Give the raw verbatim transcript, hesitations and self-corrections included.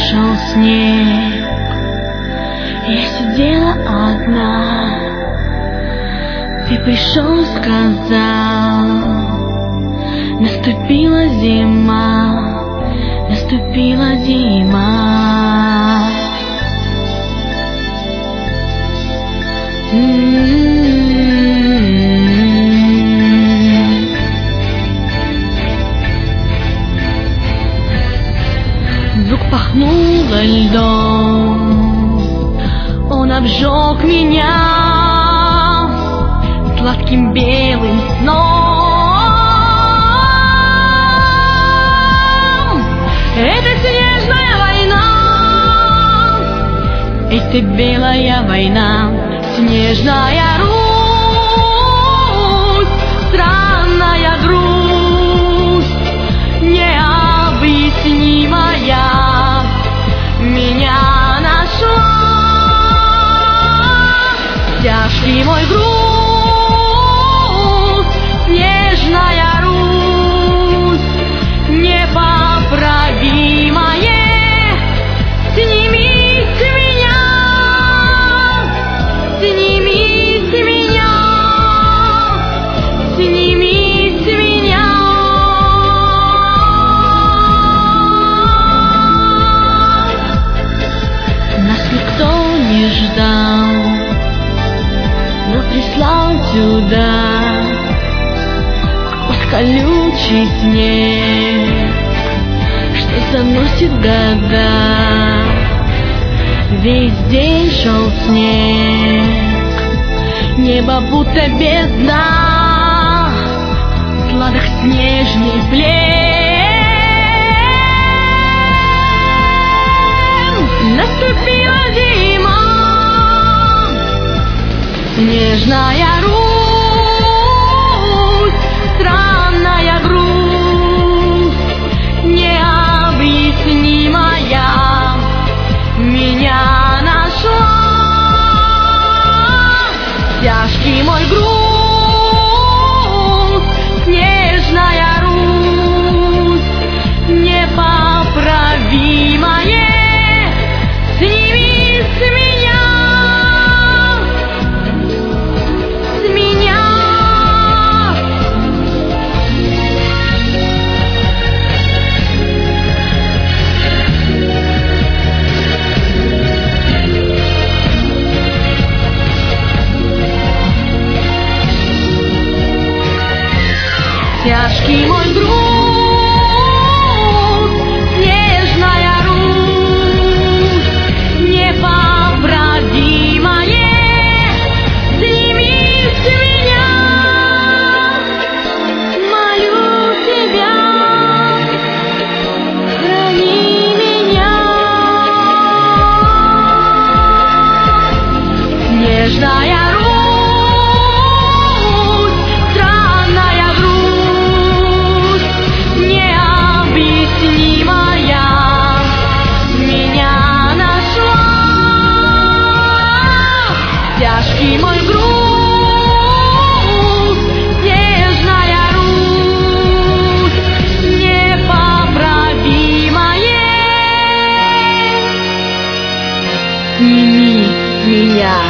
шел снег, я сидела одна. Ты пришел, сказал, наступила зима, наступила зима. Вдруг пахнуло льдом, он обжег меня сладким белым сном. Это снежная война, это белая война, снежная Русь, странная грусть, необъяснимая меня нашла. Тяжкий мой груз, снежная Русь, непоправимое, сними с меня, сними с меня, сними с меня. Нас никто не ждал, но прислал сюда сквозь колючий снег, что заносит года. Весь день шел снег, небо будто бездна, сладок снежный плен. Наступила зима, снежная Русь, странная грусть, необъяснимая меня нашла. Тяжкий мой груз, снежная Русь, непоправимое, сними с меня, с меня. Тяжкий мой груз, снежная Русь, непоправимое, сними с меня, молю тебя, храни меня. Снежная Русь, странная грусть, необъяснимая меня нашла. Тяжкий мой груз, снежная Русь, непоправимое, сними с меня.